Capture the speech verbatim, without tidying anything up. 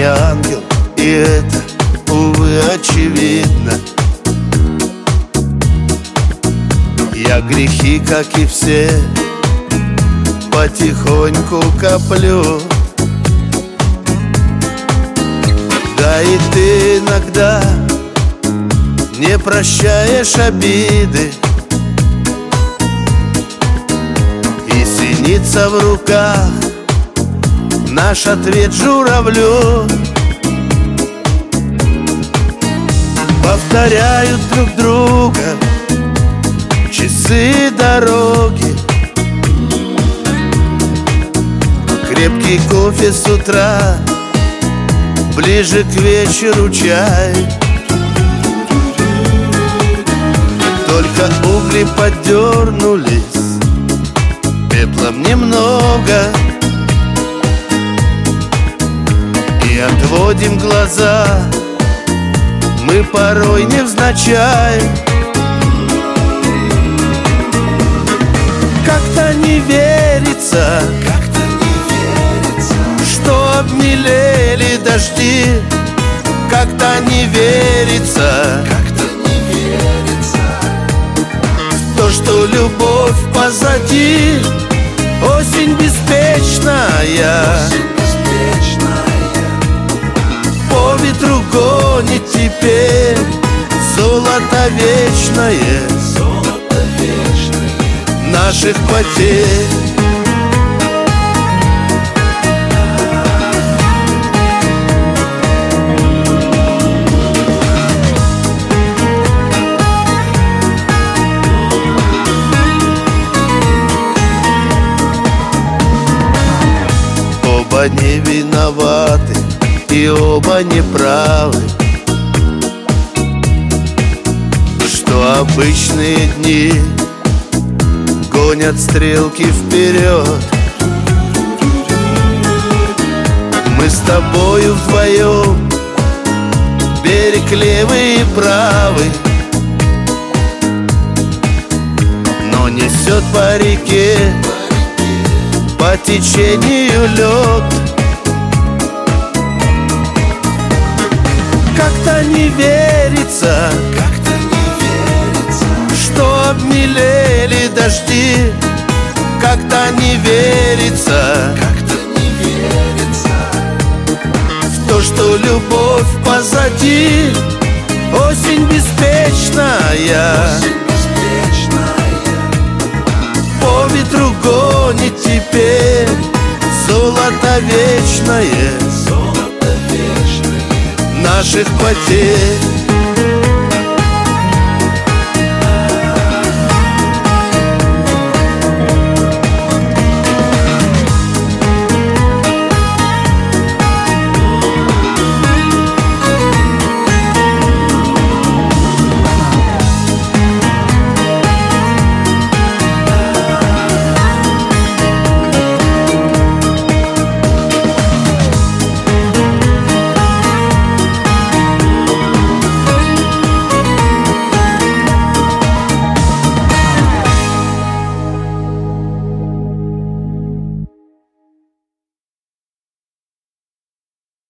не ангел, и это, увы, очевидно. Я грехи, как и все, потихоньку коплю. Да и ты иногда не прощаешь обиды, и синица в руках наш ответ журавлю. Повторяют друг друга часы дороги, крепкий кофе с утра, ближе к вечеру чай. Только угли подернулись, пеплом немного, и отводим глаза мы порой невзначай. Как-то не верится, как-то не верится, что обмелели дожди. Как-то не верится, как-то не верится в то, что любовь позади. Осень беспечная, осень беспечная, по ветру гонит теперь золото вечное, золото вечное наших потерь. Оба не виноваты и оба неправы, что обычные дни гонят стрелки вперед. Мы с тобою вдвоем, берег левый и правый, но несет по реке, по течению лед. Как-то не верится, как-то не верится, что обмелели дожди. Как-то не верится, как-то не верится в то, что любовь позади. Осень беспечная, осень беспечная, по ветру гонит теперь золото вечное, золото вечное наших потерь.